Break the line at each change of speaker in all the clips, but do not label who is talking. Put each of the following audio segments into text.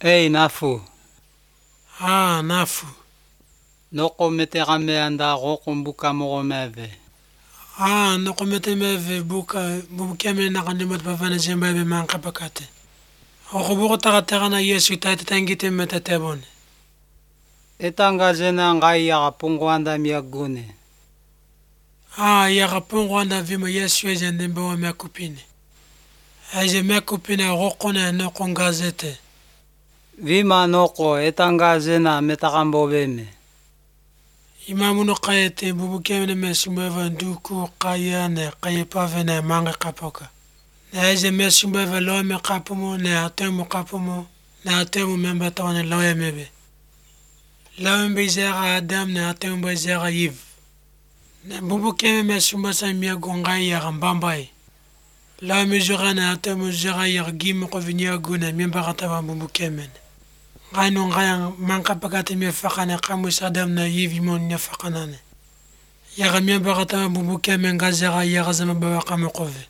Ei, Nafu,
Nafu.
noko meterame anda roko mbuka moro meve.
Nakomete meve bubukia me nakandimot pavana zemba be manka pakate. Okobuko takataka na Yesu taite tangite metetebone.
Etanga zena ngai ya kapungu anda miagune.
Yakapungu anda vima Yesu ezendembe wa mekupine. Eze mekupine rokone noko ngazete.
Vima noko etanga zena metakambo beme.
Imamuno kayete bubukia me mesumbeva nduku kayane kayepavene manga kapoka. Na eze mesumbeva loe me kapumo ne atemu kapumo ne atemu memba tawane loe mebe. Loe mbe zera Adam ne atemu mbe zera Eve. Ne bubukia me mesumba sa mia gongai ya rambambai. Loe me zera ne atemu zera ya gimo kovinia gune memba kataba bubukia mene. Ngai no ngai manka pakate me fakane kamus Adam na Eve mon ne fakanane. Ya memba kataba bubukia me ngazera ya gazama bawa kamokove.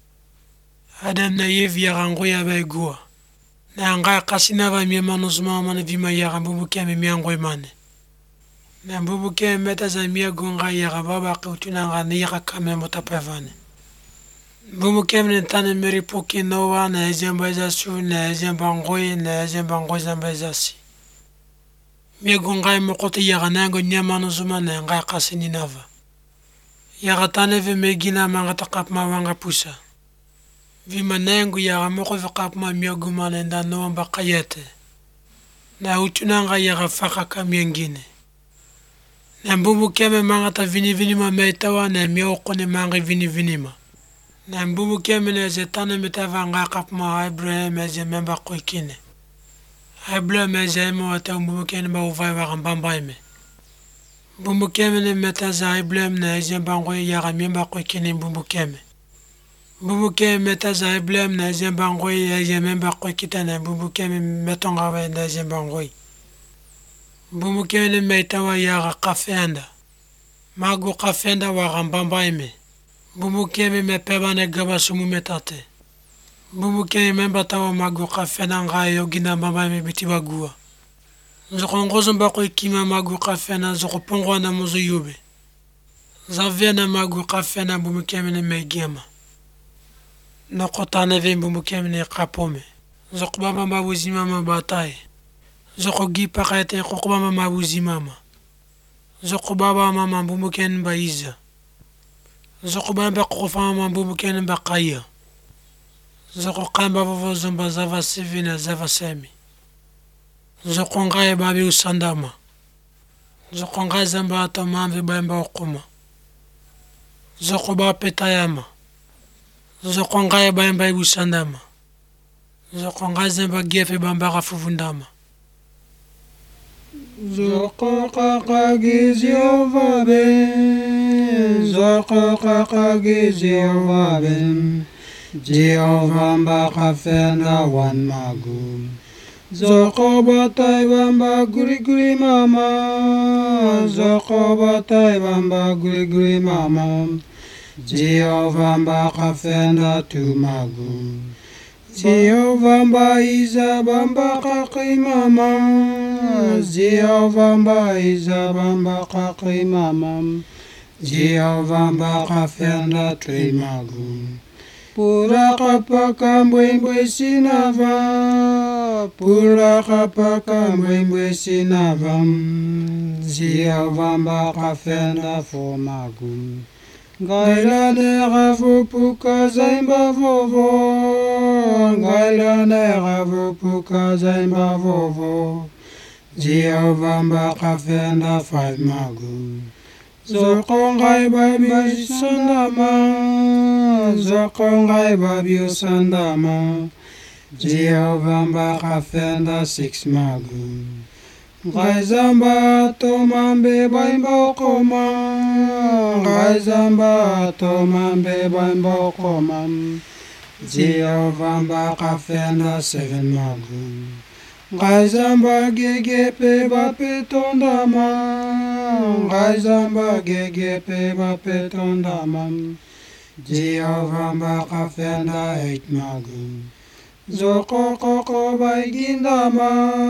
Adam na Eve ya ngoya baigua. Na ngai kasina va mi manusma mana vima ya bubukia me miangoi mane. Na bubukia meta za mia gonga ya baba kutuna ngani ya kame motapavane. Bubukia me tane meri poki noa na ezemba za su na ezemba ngoi na ezemba ngoi zamba za si. Mia gonga mokote ya nango nyama manusma na ngai kasini nava. Ya tane ve megina manga takap mawanga pusa. Vima nengu ya moko vakap ma miaguma nda no mbakayete. Na utunanga ya faka kamiengine. Na mbubu keme manga ta vini ma meitawa na miokone manga vini ma. Na mbubu keme na zetana metava nga kap ma Ibrahim eze memba koikine. Ibrahim eze mo ata mbubu keme ba uvai wa mbamba ime. Mbubu keme na metaza Ibrahim na eze bangoy ya memba koikine mbubu keme. Bubuke metaza Ibrahim na zembangoi ya zememba kwa kitana bubuke metonga wa na zembangoi. Bubuke ne metawa ya kafenda. Magu kafenda wa rambamba ime. Bubuke me peba ne gaba sumu metate. Bubuke memba tawa magu kafenda nga yogina mama me bitiwa gua. Zoko ngozo mbako ikima magu kafenda zoko pongwa na mozo yube. Zavena magu kafenda bubuke ne megema. Nokotane ve mbubukia mene kapome. Zokubama mabuzi mama bataye. Zokogi pakete kokubama mabuzi mama. Zokubaba mama mbubukia nba iza. Zokubamba kokofama mbubukia nba kaya. Zokokamba vovo zomba zava sivina zava semi. Zokongaye babi usandama. Zokongaye zamba ato mamve baimba okuma. Zokoba petayama. Zokongaye baimba ibusandama. Zokongaye zemba gefe bamba kafuvundama.
Zokokakagiziovabe. Zokokakagiziovabe. Jehovah kafenda wan magum. Zokobatai bamba guri mama. Zokobatai bamba guri mama. Jehovah kafenda tumagu. Jehovah iza bamba kakimama. Jehovah iza bamba kakimama. Jehovah kafenda tumagu. Pura kapaka mbwembwe sinava. Pura kapaka mbwembwe sinava. Jehovah kafenda fomagu. Gaila ne ravu puka zaimba vovo. Gaila ne ravu puka zaimba vovo. Jehovah kafenda five magu. Zokongai babi sandama. Zokongai babi sandama. Jehovah kafenda six magu. Gaizamba tomambe baimba koma. Gaizamba tomambe baimba koma. Jehovah kafenda seven magu. Gaizamba gegepe bapetondama. Gaizamba gegepe bapetondama. Jehovah kafenda eight magu. Zokoko baigindama,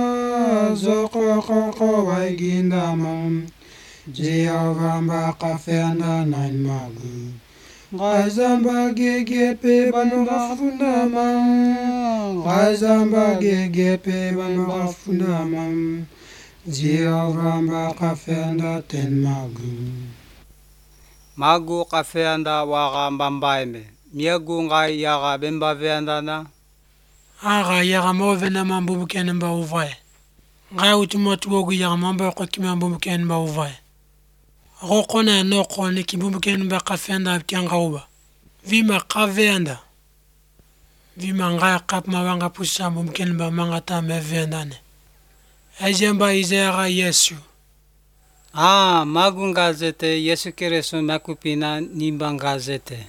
zokoko baigindama. Jehovah mbaka fenda nine magu. Gazamba gegepe banura fundama, Gazamba gegepe banura fundama. Jehovah mbaka fenda ten magu.
Magu kafeanda waga mbambaime. Miagu ngai yaga bemba veandana.
Aga yaga movena mambubu kene mba uvae. Ngai utumatu wogu yaga mamba kwa kima mambubu kene mba uvae. Roko na noko ni kibumbu kene mba kafeanda kianga uba. Vima kaveanda. Vima ngai kap mawanga pusa mambubu kene mba mangata me veandane. Ejemba izera Yesu.
Magu ngazete Yesu Kristo makupina nimba ngazete.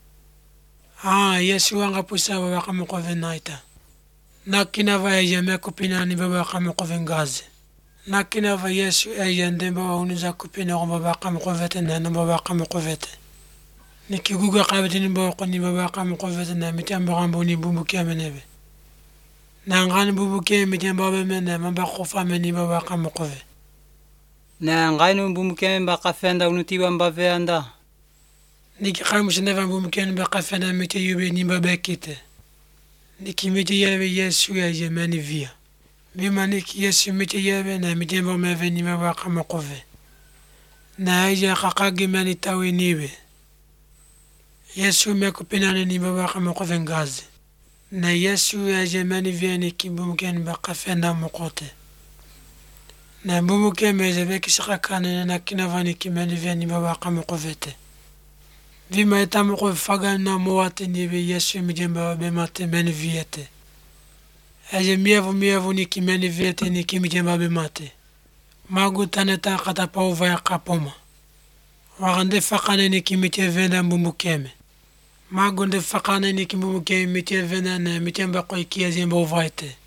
Yesu wanga pusa waka mokove naita. Nakina va eje makupina ni baba kama kove ngaze. Nakina va Yesu eje ndemba wa unuza kupina kwa baba kama kovete na baba kama kovete. Nikiguga kabete ni baba kama kovete na mitamba rambo ni bumbu kiamenebe. Na ngani bumbu kiamenebe mene mamba kofa meni baba kama kove.
Na ngai no bumbu kiamenebe kafenda unutiwa mbaveanda.
Niki kama mshineva bumbu kiamenebe kafenda mite yube ni baba kite. Niki mite yebe Yesu eje meni via. Vima niki Yesu mite yebe na mitemba meve ni baba kama kove. Na eje kakagi meni tawe niwe. Yesu mekupinane ni baba kama kove ngazi. Na Yesu eje meni via niki bumbu kiamenebe kafenda mokote. Na bumbu kiamenebe beki sakakane na kinava niki meni via ni baba kama kovete. Vima etamu kove faga na moate niwe Yesu mitemba bemate meni viete. Eje mievu niki meni viete niki mitemba bemate. Magu taneta kata pauva ya kapoma. Wakande fakane niki mitie venda bumbu kiame. Magu nde fakane niki bumbu kiame mitie venda na mitemba kwa ikia zemba uvaite.